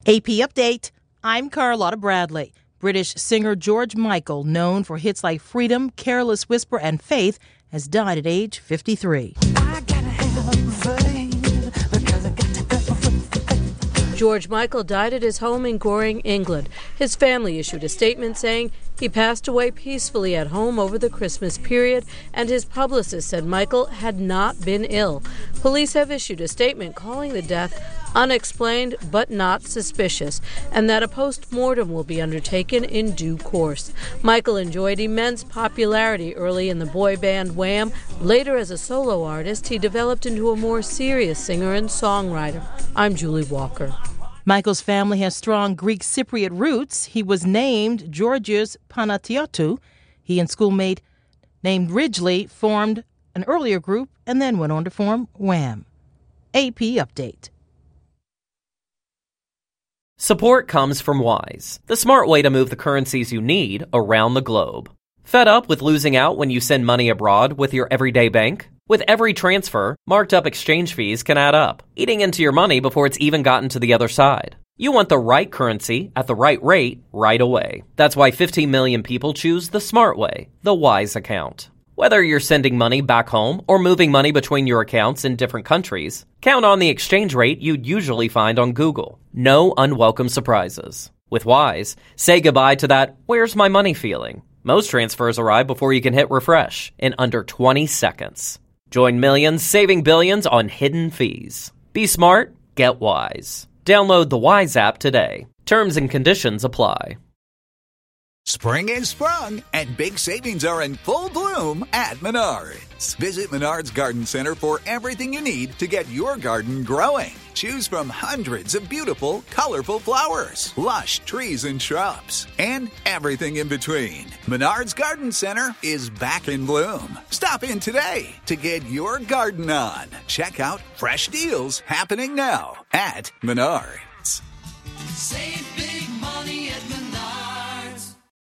AP Update. I'm Carlotta Bradley. British singer George Michael, known for hits like Freedom, Careless Whisper, and Faith, has died at age 53. George Michael died at his home in Goring, England. His family issued a statement saying he passed away peacefully at home over the Christmas period, and his publicist said Michael had not been ill. Police have issued a statement calling the death unexplained but not suspicious, and that a post-mortem will be undertaken in due course. Michael enjoyed immense popularity early in the boy band Wham. Later, as a solo artist, he developed into a more serious singer and songwriter. I'm Julie Walker. Michael's family has strong Greek Cypriot roots. He was named Georgios Panatiotou. He and schoolmate named Ridgely formed an earlier group and then went on to form Wham. AP Update. Support comes from Wise, the smart way to move the currencies you need around the globe. Fed up with losing out when you send money abroad with your everyday bank? With every transfer, marked up exchange fees can add up, eating into your money before it's even gotten to the other side. You want the right currency at the right rate right away. That's why 15 million people choose the smart way, the Wise account. Whether you're sending money back home or moving money between your accounts in different countries, count on the exchange rate you'd usually find on Google. No unwelcome surprises. With Wise, say goodbye to that "where's my money" feeling. Most transfers arrive before you can hit refresh in under 20 seconds. Join millions saving billions on hidden fees. Be smart, get Wise. Download the Wise app today. Terms and conditions apply. Spring is sprung, and big savings are in full bloom at Menards. Visit Menards Garden Center for everything you need to get your garden growing. Choose from hundreds of beautiful, colorful flowers, lush trees and shrubs, and everything in between. Menards Garden Center is back in bloom. Stop in today to get your garden on. Check out fresh deals happening now at Menards. Save big money at Menards.